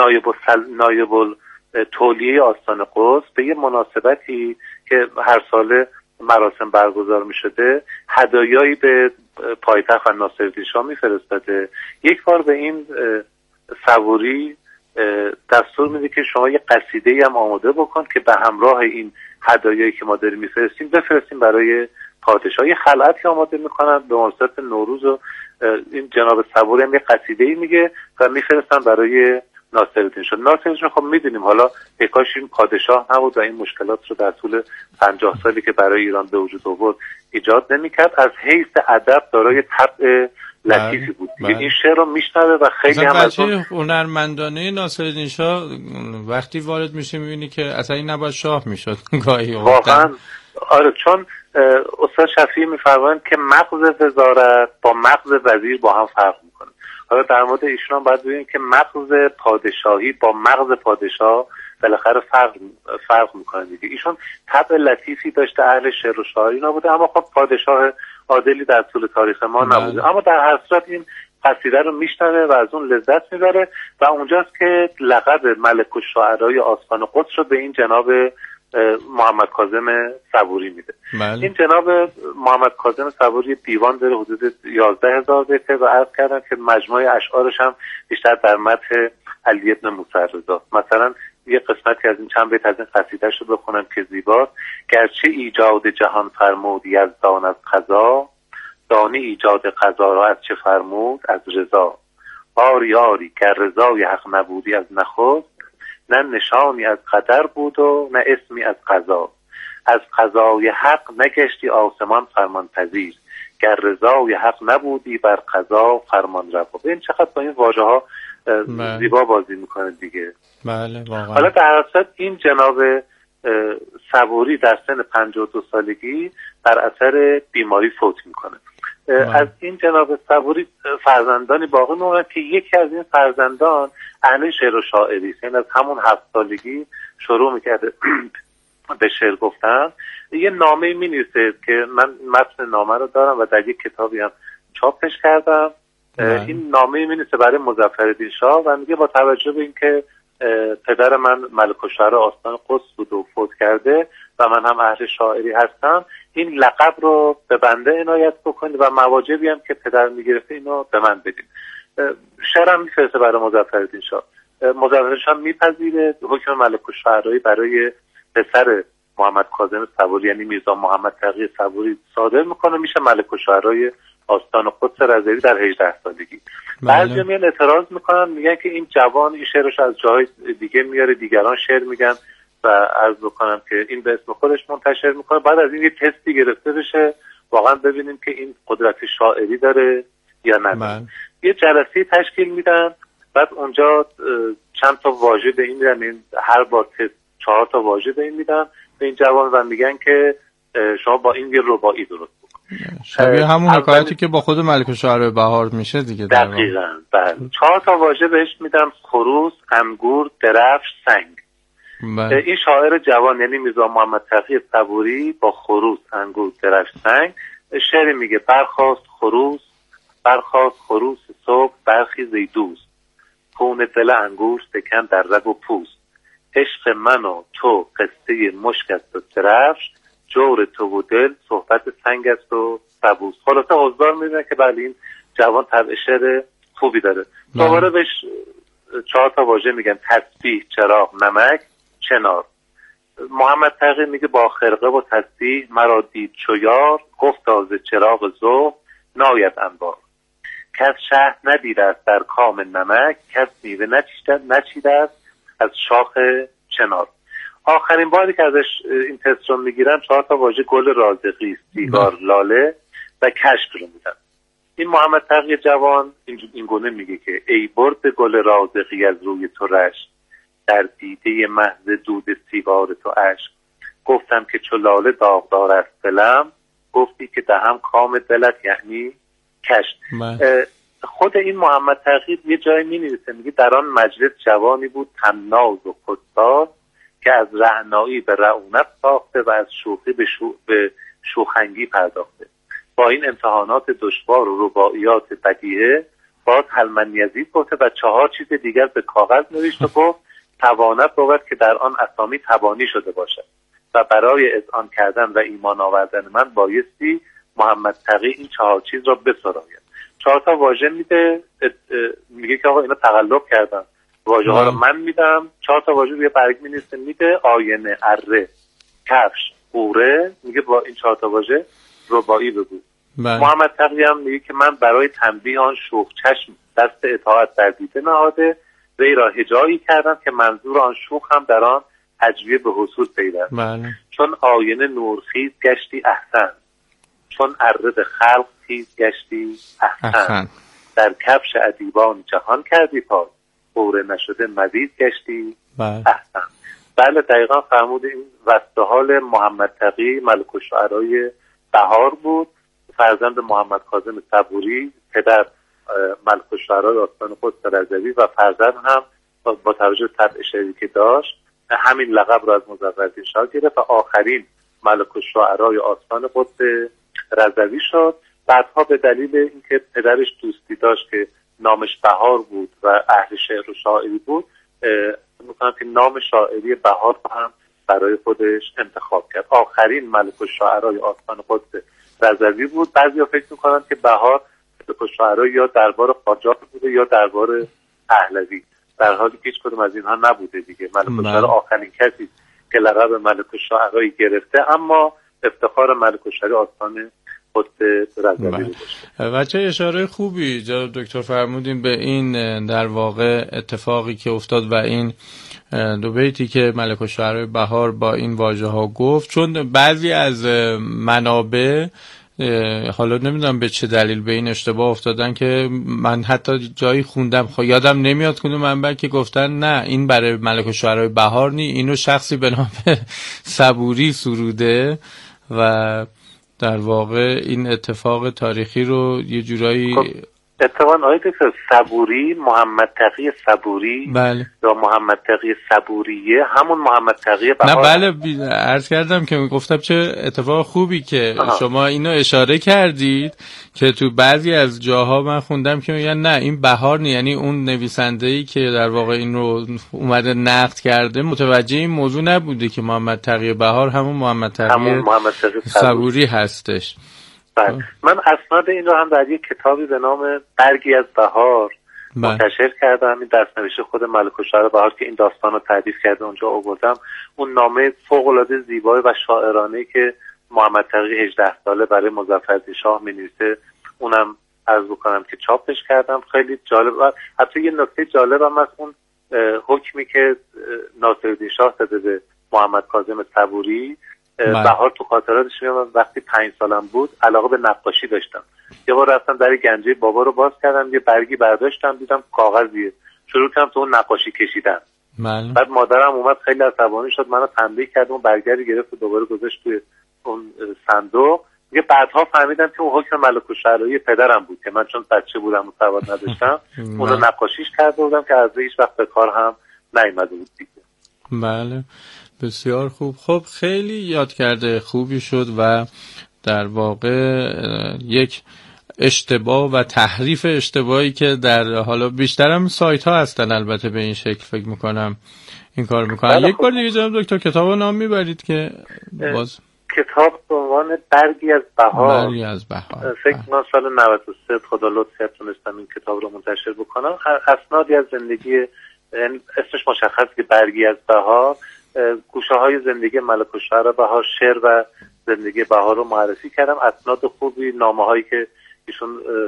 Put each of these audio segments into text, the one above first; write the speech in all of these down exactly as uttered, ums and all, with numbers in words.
نایب السل... نایب تولیه آستان قدس به یه مناسبتی که هر ساله مراسم برگزار می شده هدایایی به پایتخت و ناصرالدین شاه می فرستاده. یک بار به این صبوری دستور میده که شما یه قصیده هم آماده بکن که به همراه این هدایایی که ما داریم میفرستیم بفرستیم برای پادشاه. یه خلعتی آماده میکنن به مناسبت نوروز و این جناب صبوری هم یه قصیده‌ای میگه و میفرستن برای ناصرالدین شاه. ناصرالدین شاه خب میدونیم حالا یکاش این پادشاه نبود و این مشکلات رو در طول پنجاه سالی که برای ایران به وجود آورد ایجاد نمیکرد. از حیث ادب دارای طبع لطیفی بود. بله. این شعر رو میشنوه و خیلی هم از اون هنرمندانه ناصرالدین شاه وقتی وارد میشه میبینی که اصلا این نباید شاه میشد گاهی واقعا. آره چون استاد شفیعی میفرمایند که مغز وزارت با مغز وزیر با هم فرق میکنه. حالا در مورد ایشون هم باید ببینیم که مغز پادشاهی با مغز پادشاه بالاخره فرق فرق میکنه دیگه. ایشون طبع لطیفی داشته، اهل شعر و شاعری نبوده، اما خب پادشاه عادلی در طول تاریخ ما نبوده. اما در هر صورت این قصیده رو میشنوه و از اون لذت میبره و اونجاست که لقب ملک الشعرای آستان قدس رو به این جناب محمد کاظم صبوری میده. بله. این جناب محمد کاظم صبوری دیوان داره حدود یازده هزار بیت و عرض کردم که مجموعه اشعارش هم بیشتر در مدح علی ابن موسی رضا. مثلا یه قسمتی از این چند بیت از این قصیده‌اش رو بخونم که زیباست. گرچه ایجاد جهان فرمود یزدان از قضا، دانی ایجاد قضا را از چه فرمود از رضا. آری آری گر رضای حق نبودی از نخست، نه نشانی از قدر بود و نه اسمی از قضا. از قضای حق نگشتی آسمان فرمان پذیر، گر رضای حق نبودی بر قضا فرمان روا. این چقدر با این واژه ها زیبا بازی میکنه دیگه. بله واقعا. حالا در اصل این جناب صبوری در سن پنجاه و دو سالگی بر اثر بیماری فوت میکنه. از این جناب صبوری فرزندانی باقی میمونن که یکی از این فرزندان اهل شعر و شاعری است. یعنی از همون هفت سالگی شروع میکرده به شعر گفتن. یه نامه می نویسه که من متن نامه رو دارم و در یک کتابی هم چاپش کردم. این نامه می نویسه برای مظفرالدین شاه و میگه با توجه به اینکه پدر من ملک الشعرا آستان قدس بود و فوت کرده و من هم اهل شاعری هستم، این لقب رو به بنده عنایت بکنید و مواجبی هم که پدر میگرفته اینو به من بدید. شعرم میفرسته برای مظفرالدین شاه. مظفرالدین شاه میپذیره، حکم ملک الشعرایی برای پسر محمد کاظم صبوری یعنی میرزا محمد تقی صبوری صادر میکنه، میشه ملک الشعرای آستان قدس رضوی در هجده سالگی. بعضی میان اعتراض میکنن، میگن که این جوان این شعرش از جای دیگه میاره، دیگران شعر میگن و عرض بکنم که این به اسم خودش منتشر میکنه. بعد از این یه تستی گرفته بشه واقعا ببینیم که این قدرت شاعری داره یا نه. یه جلسه تشکیل میدن، بعد اونجا چند تا واژه به این میدن، این هر بار تست چهار تا واژه به این میدن به این جوان و میگن که شما با این یه رباعی درست بکن. شبیه همون حکایتی که با خود ملک الشعرا بهار میشه دیگه. دقیقاً بله. چهار تا واژه بهش میدن: خروس، انگور، درفش، سنگ. بله. این شاعر جوان یعنی میرزا محمد تقی صبوری با خروس، انگور، درفش، سنگ شعر میگه: برخاست خروس، برخاست خروس صبح برخیز دوست، خون دل انگور سکن در رگ و پوست، عشق من و تو قصه مشک است و درفش، جور تو و دل صحبت سنگ است و سبوس. خلاصه حضار میدونن که بله این جوان طبع شعر خوبی داره. دوباره بهش چهار تا واژه میگن: تسبیح، چراغ، نمک، چنار. محمد تقی میگه: با خرقه و تسبیح مرا دید چو یار، گفت تاز چراغ ذوق ناید انبار، کس شهد ندیده است در کام نمک، کس میوه نچیده است از شاخ چنار. آخرین باری که ازش این تست رو میگیرن چهار تا واژه گل رازقی، سیگار، لاله و کشک رو میدن. این محمد تقی جوان این گونه میگه که: ای برد گل رازقی از روی تو رشک، در دیده محض دود سیگار تو عشق، گفتم که چو لاله داغدار است دلم، گفتی که دهم کام دلت یعنی کشک. خود این محمد تقی یه جای می نویسه، میگه: در آن مجلس جوانی بود طناز و خودساز، که از رعنایی به رعونت ساخته و از شوخی به, شو... به شوخنگی پرداخته. با این امتحانات دشوار و رباعیات بدیهه باز هلمن یزید گفته و چهار چیز دیگر به کاغذ نوشت و گفت تواند بود که در آن اسامی تبانی شده باشد و برای اذعان کردن و ایمان آوردن من بایستی محمد تقی این چهار چیز را بسراید. چهار تا واژه میده، میگه که آقا اینا تقلب کردن، واژه ها رو من میدم، چهار تا واژه روی برگ مینویسه میده، آینه، اره، کفش، قوره، میگه با این چهار تا واژه رباعی بگو. محمد تقی هم میگه که من برای تنبیه آن شوخ چشم دست اطاعت در دیده نهاده وی را هجایی کردم که منظور آن شوخ هم در آن تجویه به حصول پیدا. چون آینه نورخیز گشتی احسن، چون اره خلق تیز گشتی احسن, احسن. در کفش ادیبان جهان کردی پاس، قوره نشده مزید گشتی بله. احسن. بله دقیقا فرمود. این وصف حال محمد تقی ملک الشعرای بهار بود، فرزند محمد کاظم صبوری، پدر ملک الشعرای آستان قدس رضوی و فرزند هم با توجه به طبع شعری که داشت همین لقب را از مظفرالدین شاه گرفت و آخرین ملک الشعرای آستان قدس رضوی شد. بعدها به دلیل اینکه پدرش دوستی داشت که نامش بهار بود و اهل شعر و شاعری بود، می‌گم که نام شاعری بهار هم برای خودش انتخاب کرد. آخرین ملک الشعرای آستان قدس رضوی بود. بعضیا فکر می‌کنن که بهار ملک الشعرا یا دربار قاجار بوده یا دربار پهلوی، در حالی که هیچ کدوم از اینها نبوده دیگه. ملک الشعرا آخرین کسی که لقب ملک الشعرایی گرفته، اما افتخار ملک الشعرا آستان قدس رضوی بود. بچه اشاره خوبی جناب دکتر فرمودیم به این در واقع اتفاقی که افتاد و این دو بیتی که ملک الشعرای بهار با این واژه ها گفت، چون بعضی از منابع حالا نمیدونم به چه دلیل به این اشتباه افتادن که من حتی جایی خوندم خب یادم نمیاد کدوم منبع که گفتن نه این برای ملک الشعرای بهار نی، اینو شخصی به نام صبوری سروده و در واقع این اتفاق تاریخی رو یه جورایی خب اتفاقا آیت صبوری، محمد تقی صبوری بله. یا محمد تقی صبوریه همون محمد تقی بهار. نه بله بی... عرض کردم که گفتم چه اتفاق خوبی که آها. شما اینو اشاره کردید که تو بعضی از جاها من خوندم که میگن نه این بهار نی، یعنی اون نویسنده‌ای که در واقع این رو اومده نقد کرده متوجه این موضوع نبوده که محمد تقی بهار همون محمد تقی صبوری هستش. بله. من اسناد این رو هم در یک کتابی به نام برگی از بهار منتشر کردم. این دست‌نوشته خود ملک الشعرا بهار که این داستان رو تعریف کرده اونجا آوردم. اون نامه فوق‌العاده زیبای و شاعرانه‌ای که محمد تقی هجده ساله برای مظفرالدین شاه می‌نویسه اونم عرض بکنم که چاپش کردم. خیلی جالب و حتی یه نکته جالب هم از اون حکمی که ناصرالدین شاه داده به محمد کاظم صبوری. بهار تو خاطراتش میگم وقتی پنج سالم بود علاقه به نقاشی داشتم. یه بار رفتم در گنجه بابا رو باز کردم، یه برگی برداشتم دیدم کاغذیه، شروع کردم تو اون نقاشی کشیدن. مال. بعد مادرم اومد خیلی عصبانی شد، منو تنبیه کرد، اون برگری گرفت و دوباره گذاشت توی اون صندوق. دیگه بعدها فهمیدم که اون حکم ملک الشعرایی پدرم بود که من چون بچه بودم و سواد نداشتم اونو نقاشیش کرده بودم که از هیچ وقت به کار هم نیومده بود دیگه. بله بسیار خوب. خب خیلی یاد کرده خوبی شد و در واقع یک اشتباه و تحریف اشتباهی که در حالا بیشترم سایت ها هستن البته به این شکل فکر میکنم این کار میکنن. یک بار دیگه جناب دکتر کتاب نام میبرید که باز کتاب به عنوان برگی از بهار. برگی از بهار فکر کنم سال نود و سه خدا لطف کرد تونستم این کتاب رو منتشر بکنم. اسنادی از زندگی، اسمش مشخص که برگی از بهار، گوشه های زندگی ملک الشعرا بهار، شعر و زندگی بهار رو معرفی کردم. اسناد خوبی، نامه هایی که ایشون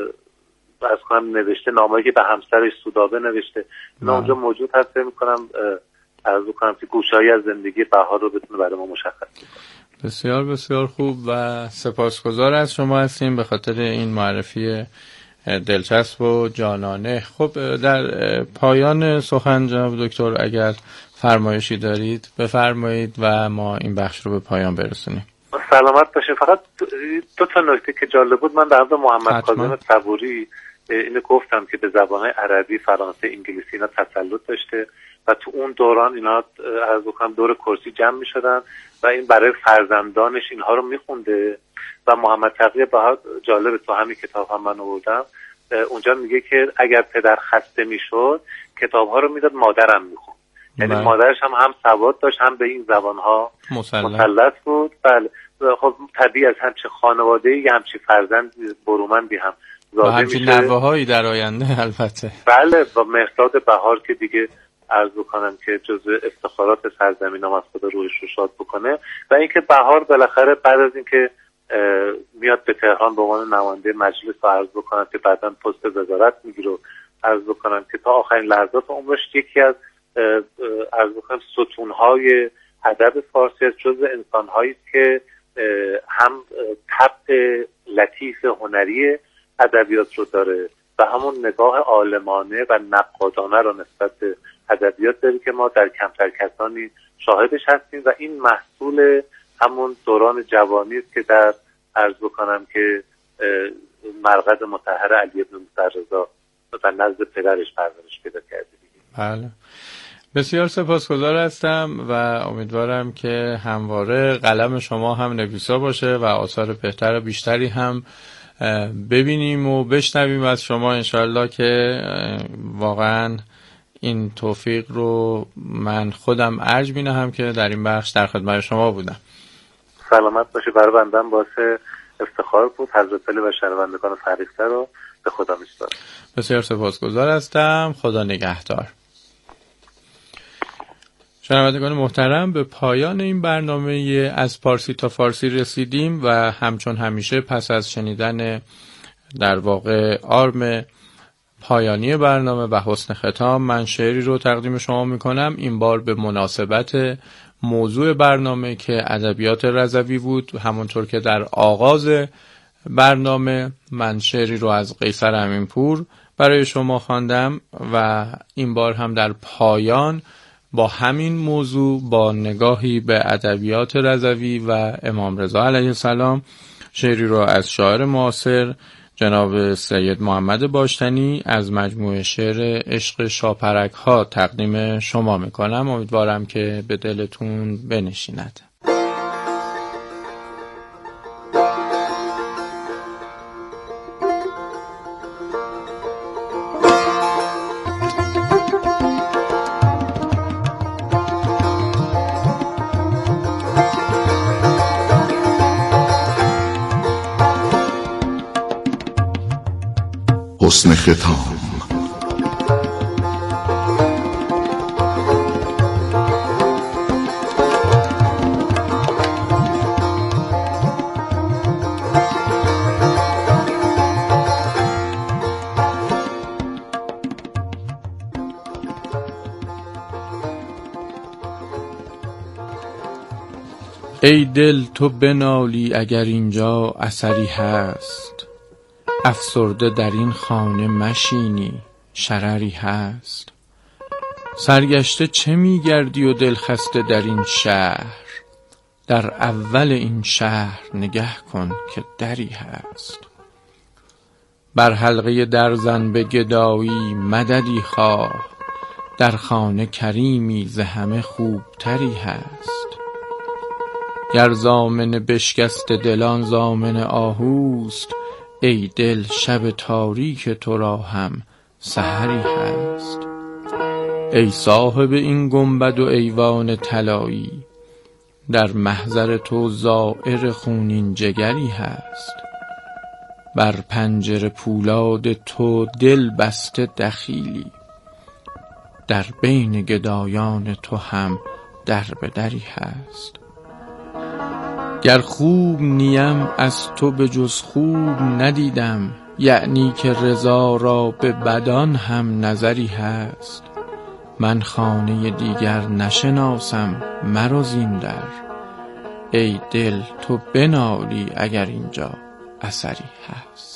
از کنم نوشته، نامه هایی که به همسرش سودابه نوشته اینا اونجا موجود هست. فکر می‌کنم عرض کنم که گوشه هایی از زندگی بهار رو بتونه برای ما مشخص کنه. بسیار بسیار خوب و سپاسگزار از شما هستیم به خاطر این معرفی دلچسب و جانانه. خب در پایان سخن جناب دکتر اگر فرمایشی دارید بفرمایید و ما این بخش رو به پایان برسونیم. سلامت باشید. فقط دو تا نکته که جالب بود، من در مورد محمد کاظم صبوری اینو گفتم که به زبان‌های عربی، فرانسه، انگلیسی اینا تسلط داشته و تو اون دوران اینا از بکنم دور کرسی جمع می‌شدن و این برای فرزندانش اینها رو می‌خونده و محمد تقی بهار جالب تو همین کتاب هم من آوردم اونجا میگه که اگر پدر خسته میشد کتاب‌ها رو میداد مادرم میخوند. یعنی مادرش هم هم سواد داشت هم به این زبان‌ها مسلط بود. بله خب طبیعی از همچین خانواده‌ای همچین فرزند برومندی هم زاده میشه. همچین نوه‌هایی در آینده البته. بله با مهرداد بهار که دیگه عرض بکنم که جزء افتخارات سرزمین هم از خدا رویش رو شاد بکنه. و اینکه بهار بالاخره بعد از اینکه میاد به تهران به عنوان نماینده مجلس رو عرض بکنم که بعداً پست وزارت میگیره و عرض بکنم که تا آخرین لحظات عمرش یکی از عرض بکنم ستونهای ادب فارسی از جزء انسان‌هایی است که هم طبع لطیف هنری ادبیات رو داره و همون نگاه عالمانه و نقادانه رو نسبت به ادبیات داره که ما در کمتر کسانی شاهدش هستیم و این محصول همون دوران جوانی است که در عرض بکنم که مرقد مطهر علی بن موسی رضا و نزد پدرش پرورش پیدا کرده. بله بسیار سپاسگزار هستم و امیدوارم که همواره قلم شما هم نویسا باشه و آثار بهتر و بیشتری هم ببینیم و بشنویم از شما انشالله که واقعا این توفیق رو من خودم ارج می‌نهم که در این بخش در خدمت شما بودم. سلامت باشی. برای بندم باعث افتخار بود. حضرت علی و شنوندگان فریخته رو به خدا می‌سپارم. بسیار سپاسگزار هستم. خدا نگهدار. شنوندگان محترم به پایان این برنامه از پارسی تا فارسی رسیدیم و همچون همیشه پس از شنیدن در واقع آرم پایانی برنامه و حسن ختام من شعری رو تقدیم شما میکنم. این بار به مناسبت موضوع برنامه که ادبیات رضوی بود، همونطور که در آغاز برنامه من شعری رو از قیصر امینپور برای شما خواندم و این بار هم در پایان با همین موضوع با نگاهی به ادبیات رضوی و امام رضا علیه السلام شعری را از شاعر معاصر جناب سید محمد باشتنی از مجموعه شعر عشق شاپرک ها تقدیم شما میکنم. امیدوارم که به دلتون بنشیند. حسن ختام. ای دل تو بنالی اگر اینجا اثری هست، افسرده در این خانه مشینی شرری هست. سرگشته چه میگردی و دلخسته در این شهر، در اول این شهر نگه کن که دری هست. بر حلقه در زن به گدایی مددی خواه، در خانه کریمی ز همه خوبتری هست. گر زامن بشکست دلان زامن آهوست، ای دل شب تاریک تو را هم سحری هست. ای صاحب این گنبد و ایوان طلایی، در محضر تو زائر خونین جگری هست. بر پنجره پولاد تو دل بسته دخیلی، در بین گدایان تو هم در به دری هست. گر خوب نیم از تو به جز خوب ندیدم، یعنی که رضا را به بدان هم نظری هست. من خانه دیگر نشناسم مرو زین در، ای دل تو بنالی اگر اینجا اثری هست.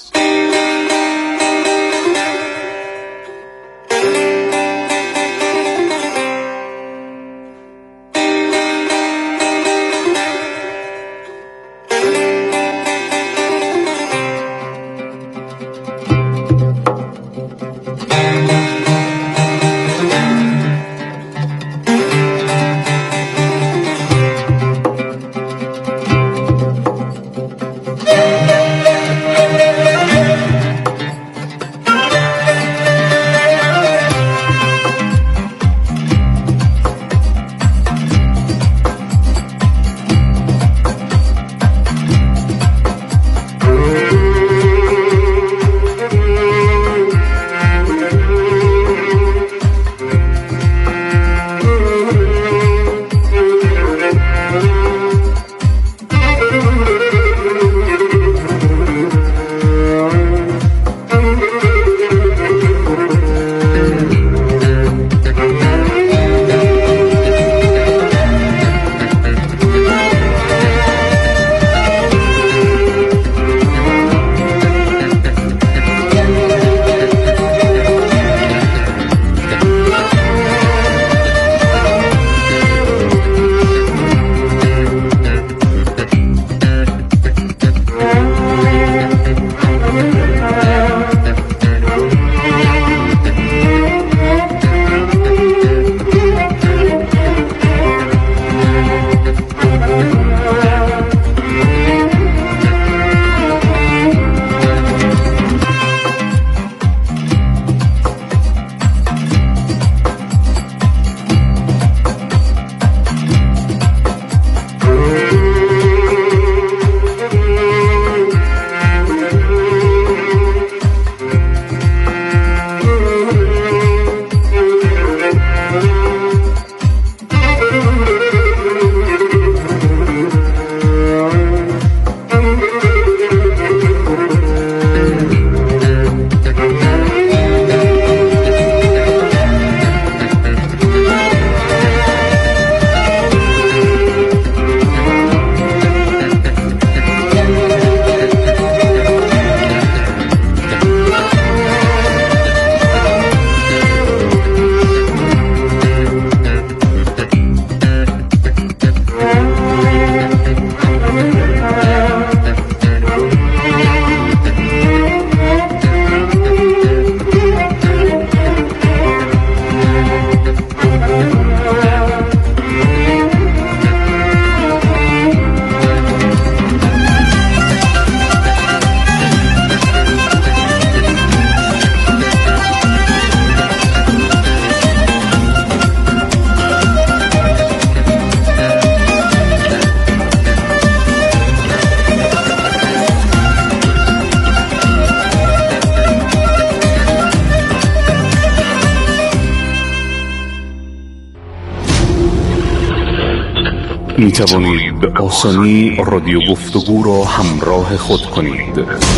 می توانید به آسانی رادیو گفتگو را همراه خود کنید.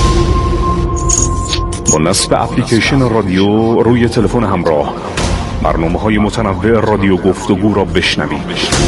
با نصب اپلیکیشن رادیو روی تلفن همراه برنامه‌های متنوع رادیو گفتگو را بشنوید.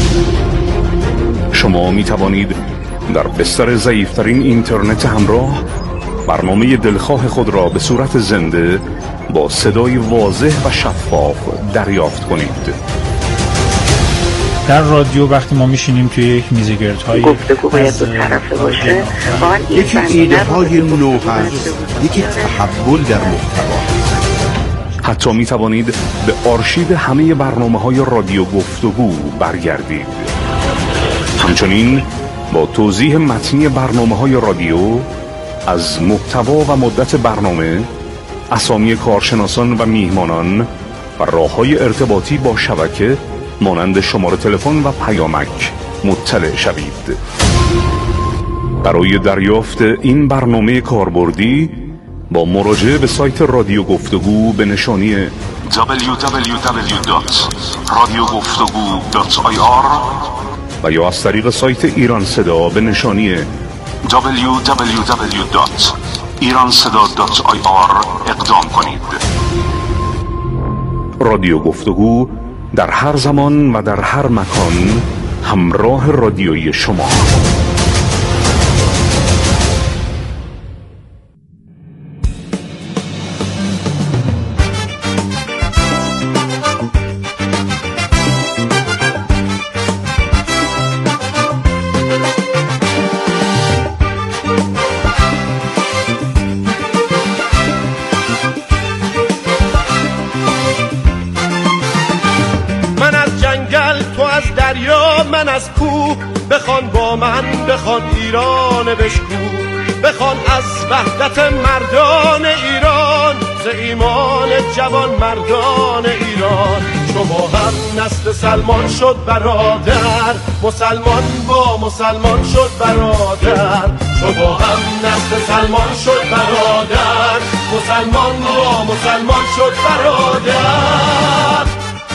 شما می توانید در بستر ضعیف‌ترین اینترنت همراه برنامه دلخواه خود را به صورت زنده با صدای واضح و شفاف دریافت کنید. در رادیو وقتی ما میشینیم توی یک میزگردهای گفتگو باید دو طرفه باشه، یکی ایده های نو هست، یکی تحول در محتوا. حتی می توانید به آرشیو همه برنامه‌های رادیو گفتگو برگردید. همچنین با توضیح متنی برنامه‌های رادیو از محتوا و مدت برنامه، اسامی کارشناسان و میهمانان و راه‌های ارتباطی با شبکه مانند شماره تلفن و پیامک مطلع شوید. برای دریافت این برنامه کاربردی با مراجعه به سایت رادیو گفتگو به نشانی دبلیو دبلیو دبلیو دات رادیو گفتگو دات آی آر و یا از طریق سایت ایران صدا به نشانی دبلیو دبلیو دبلیو دات ایران صدا دات آی آر اقدام کنید. رادیو گفتگو در هر زمان و در هر مکان همراه رادیویی شما. من از کوه بخوان با من، بخوان ایران بشکو، بخوان از وحدت مردان ایران، ز ایمان جوان مردان ایران. شما هم نسل سلمان شد برادر، مسلمان با مسلمان شد برادر. شما هم نسل سلمان شد برادر، مسلمان با مسلمان شد برادر.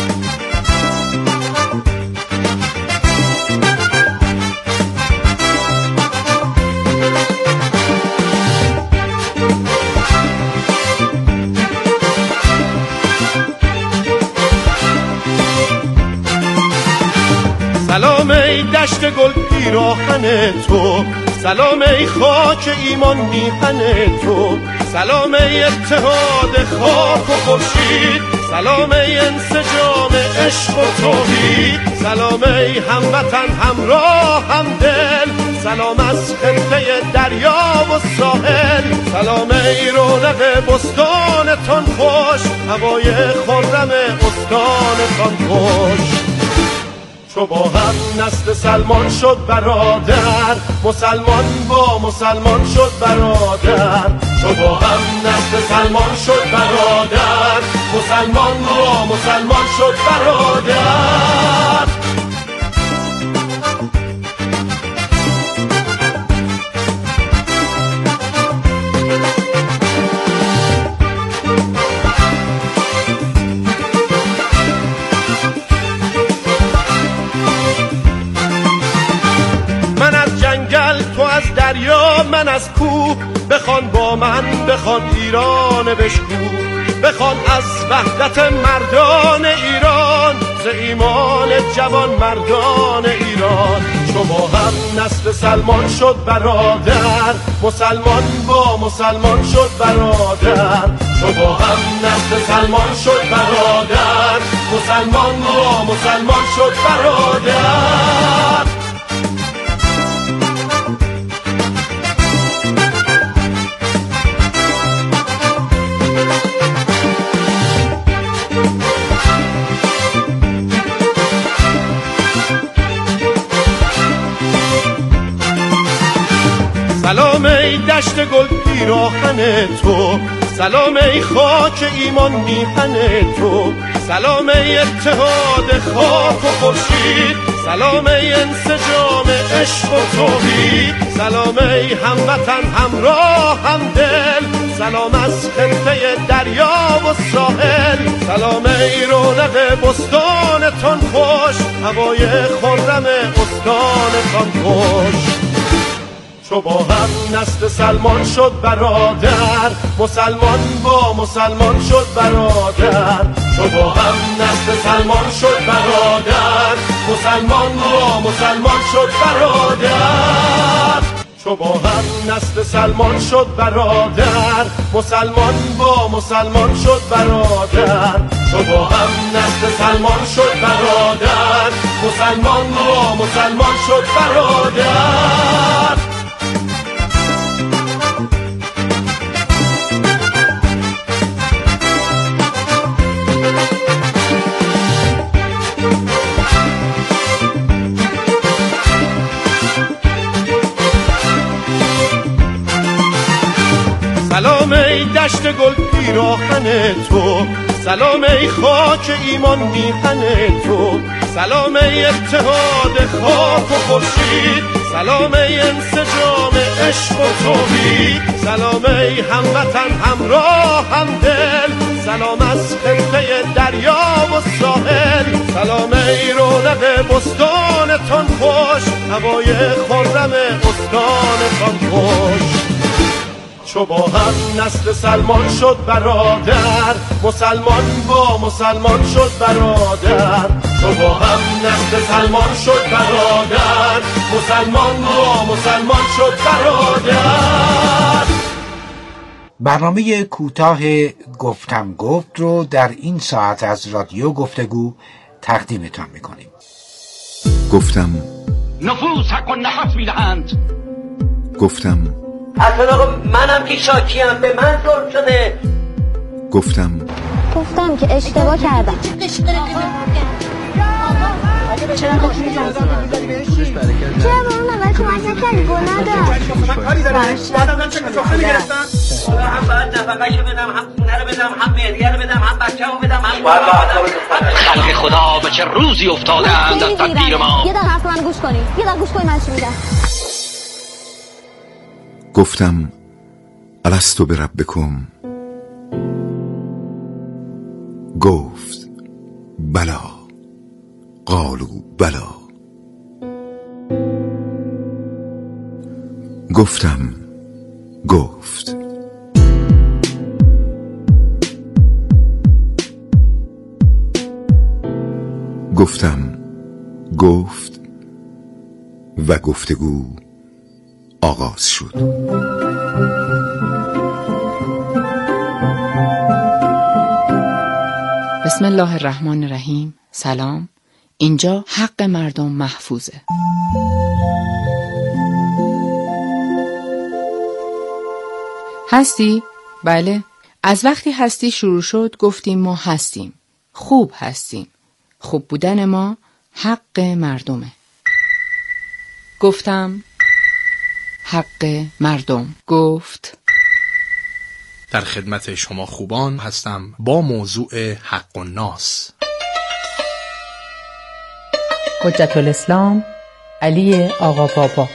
سلام ای دشت گل پیراهن تو، سلام ای خاک ایمان میهن تو، سلام ای اتحاد خاک و خورشید، سلام ای انسجام عشق و توحید، سلام ای هموطن همراه همدل، سلام از خطه دریا و ساحل، سلام ای رونق بستانتان خوش، هوای خرم استانتان خوش. شما هم نسل سلمان شد برادر، مسلمان با مسلمان شد برادر. شما هم نسل سلمان شد برادر، مسلمان با مسلمان شد برادر. دریا من از کوه، بخوان با من، بخوان ایران بشکو، بخوان از وحدت مردان ایران، ز ایمان جوان مردان ایران. شما هم نسل سلمان شد برادر، مسلمان با مسلمان شد برادر. شما هم نسل سلمان شد برادر، مسلمان با مسلمان شد برادر. سلام ای دشت گل پیراهن تو، سلام ای خاک ایمان میهن تو، سلام ای اتحاد خاک و خورشید، سلام ای انسجام عشق و توحید، سلام ای هموطن همراه همدل، سلام از خطه دریا و ساحل، سلام ای رونق بستانتان خوش، هوای خرم استانتان خوش. چو با هم نسل سلمان شد برادر، مسلمان با مسلمان شد برادر. چو با هم نسل سلمان شد برادر، مسلمان با مسلمان شد برادر. چو با هم نسل سلمان شد برادر، مسلمان با مسلمان شد برادر. چو با هم نسل سلمان شد برادر، مسلمان با مسلمان شد برادر. سلام ای دشت گل پیراهن تو، سلام ای خاک ایمان میهن تو، سلام ای اتحاد خاک و خورشید، سلام ای انسجام عشق و توحید، سلام ای هموطن همراه همدل، سلام از خطه دریا و ساحل، سلام ای رونق بستانتان خوش، هوای خرم استانتان خوش. چو با هم نسل سلمان شد برادر، مسلمان با مسلمان شد برادر. چو با هم نسل سلمان شد برادر، مسلمان با مسلمان شد برادر. برنامه کوتاه گفتم گفت رو در این ساعت از رادیو گفتگو تقدیمتان میکنیم. گفتم نفوس حق و نفس میدهند. گفتم اصلا آقا منم که شاکیم، به من ظلم شده. گفتم گفتم که اشتباه کردم. چرا با اون اول کمک نکردی؟ گناه داشت. من کاری دارم. بعدم چه سفره میگرفتن؟ هم باید نفقه‌شو بدم، هم خونه رو بدم، هم مهریه رو بدم، هم بچه‌مو بدم، هم خلق خدا به چه روزی افتادند از تقدیر ما. یه دقیقه حرف من گوش کنی. یه دقیقه گوش کنی من چی میگم. گفتم الستو بربکم، گفت بلا، قالوا بلا. گفتم گفت گفتم گفت و گفتگو آغاز شد. بسم الله الرحمن الرحیم. سلام. اینجا حق مردم محفوظه. هستی؟ بله. از وقتی هستی شروع شد گفتیم ما هستیم. خوب هستیم. خوب بودن ما حق مردمه. گفتم حق مردم. گفت در خدمت شما خوبان هستم با موضوع حق الناس. حجت الاسلام علی آقا بابا.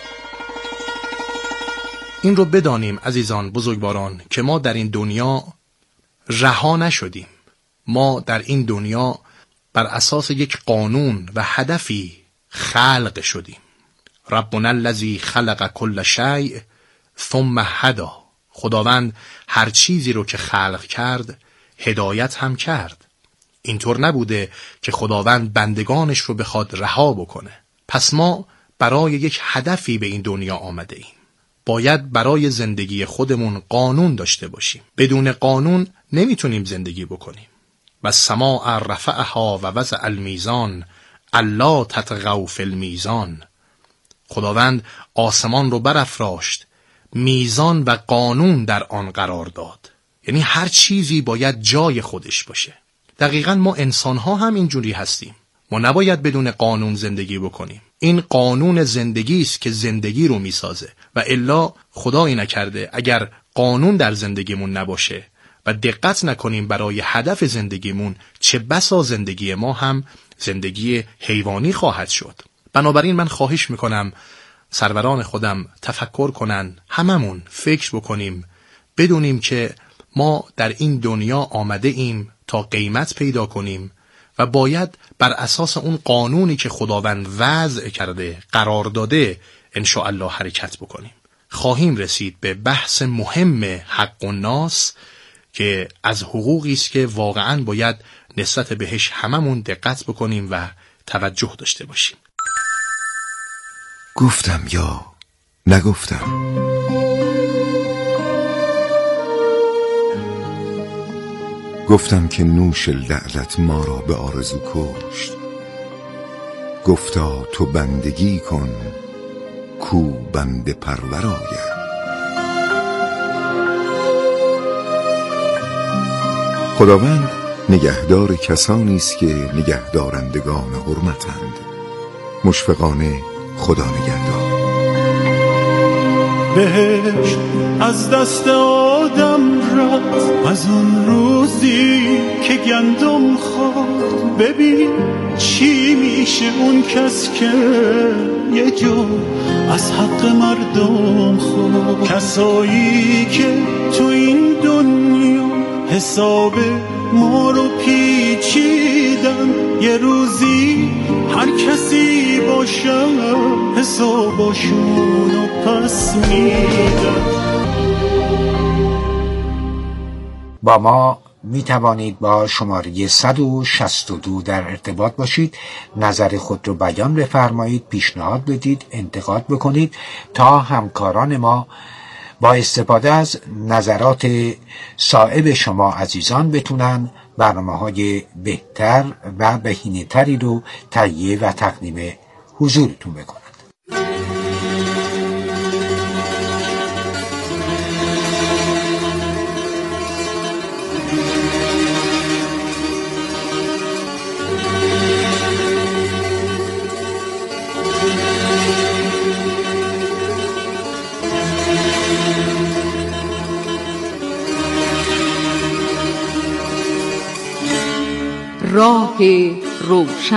این رو بدانیم عزیزان بزرگواران که ما در این دنیا رها نشدیم. ما در این دنیا بر اساس یک قانون و هدفی خلق شدیم. ربنا الذی خلق کل شیء ثم هدی. خداوند هر چیزی رو که خلق کرد هدایت هم کرد. اینطور نبوده که خداوند بندگانش رو بخواد رها بکنه. پس ما برای یک هدفی به این دنیا آمده ایم. باید برای زندگی خودمون قانون داشته باشیم. بدون قانون نمیتونیم زندگی بکنیم. و سماع رفعها و وضع المیزان الا تطغوا فی المیزان. خداوند آسمان رو برافراشت، میزان و قانون در آن قرار داد. یعنی هر چیزی باید جای خودش باشه. دقیقاً ما انسان‌ها هم اینجوری هستیم. ما نباید بدون قانون زندگی بکنیم. این قانون زندگی است که زندگی رو میسازه و الا خدایی نکرده اگر قانون در زندگیمون نباشه و دقت نکنیم برای هدف زندگیمون، چه بسا زندگی ما هم زندگی حیوانی خواهد شد. بنابراین من خواهش میکنم سروران خودم تفکر کنن، هممون فکر بکنیم، بدونیم که ما در این دنیا آمده ایم تا قیمت پیدا کنیم و باید بر اساس اون قانونی که خداوند وضع کرده، قرار داده، انشاءالله حرکت بکنیم. خواهیم رسید به بحث مهم حق الناس که از حقوقی است که واقعاً باید نسبت بهش هممون دقت بکنیم و توجه داشته باشیم. گفتم یا نگفتم؟ گفتم که نوش لعلت ما را به آرزو کشت. گفتا تو بندگی کن کو بنده پرور آید. خداوند نگهدار کسانی است که نگهدارندگان حرمتند. مشفقانه خدا نگهدار. بهشت از دست آدم رفت از اون روزی که گندم خورد. ببین چی میشه اون کس که یه جو از حق مردم خورد. کسایی که تو این دنیا حساب ما رو پیچیدن، یه روزی هر کسی باشه حساباشونو پس میدن. با ما می توانید با شماره صد و شصت و دو در ارتباط باشید، نظر خود رو بیان بفرمایید، پیشنهاد بدید، انتقاد بکنید تا همکاران ما با استفاده از نظرات صائب شما عزیزان بتونن برنامه‌های بهتر و بهینه‌تری رو تهیه و تقدیم حضورتون بکنند. راه روشن